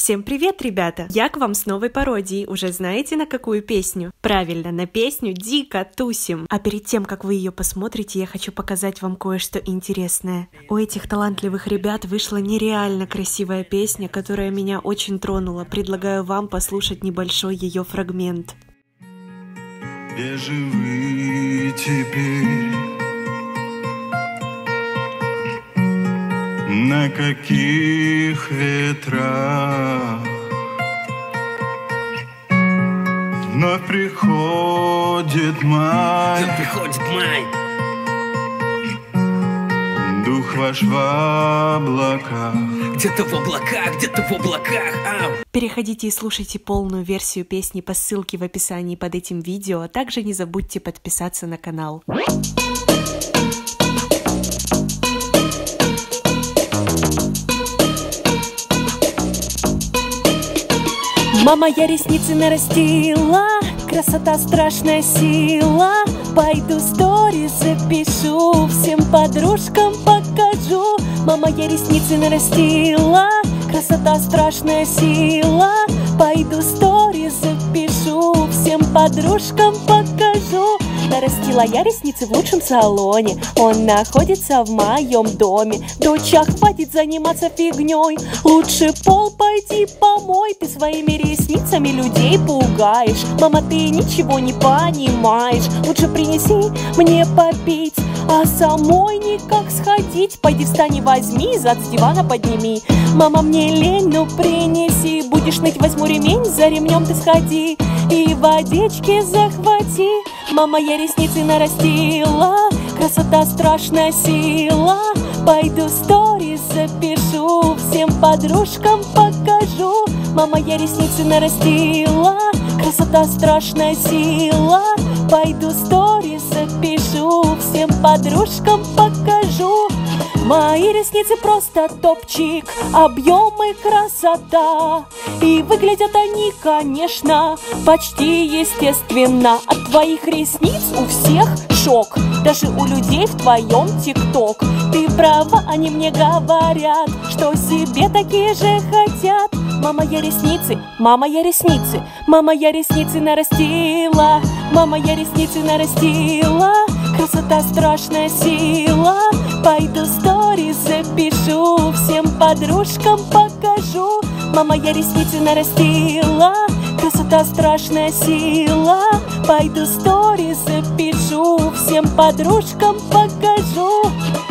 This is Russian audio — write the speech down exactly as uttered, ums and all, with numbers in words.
Всем привет, ребята! Я к вам с новой пародией. Уже знаете, на какую песню? Правильно, на песню «Дико тусим». А перед тем, как вы ее посмотрите, я хочу показать вам кое-что интересное. У этих талантливых ребят вышла нереально красивая песня, которая меня очень тронула. Предлагаю вам послушать небольшой ее фрагмент. Где же вы теперь? На каких ветрах вновь приходит май? Вновь приходит май. Дух ваш в облаках. Где-то в облаках, где-то в облаках. Ау. Переходите и слушайте полную версию песни по ссылке в описании под этим видео, а также не забудьте подписаться на канал. Мама, я ресницы нарастила, красота страшная сила. Пойду сторис запишу, всем подружкам покажу. Мама, я ресницы нарастила, красота страшная сила. Пойду сторис запишу, всем подружкам покажу. Нарастила я ресницы в лучшем салоне, он находится в моем доме. Доча, хватит заниматься фигней, лучше пол пойди помой. Ты своими ресницами людей пугаешь. Мама, ты ничего не понимаешь. Лучше принеси мне попить, а самой никак сходить. Пойди встань и возьми, зад с дивана подними. Мама, мне лень, ну принеси. Будешь ныть, возьму ремень, за ремнем ты сходи и водички захвати. Мама, я ресницы нарастила, красота страшная сила. Пойду сторис запишу, всем подружкам покажу. Мама, я ресницы нарастила, красота страшная сила. Пойду сторис запишу, всем подружкам покажу. Мои ресницы просто топчик, объем и красота. И выглядят они, конечно, почти естественно. От твоих ресниц у всех шок, даже у людей в твоем тикток. Ты права, они мне говорят, что себе такие же хотят. Мама, я ресницы, мама, я ресницы, мама, я ресницы нарастила. Мама, я ресницы нарастила, красота страшная сила. Пойду сторис запишу, всем подружкам покажу. Мама, я ресницы нарастила, красота страшная сила. Пойду сторис запишу, всем подружкам покажу.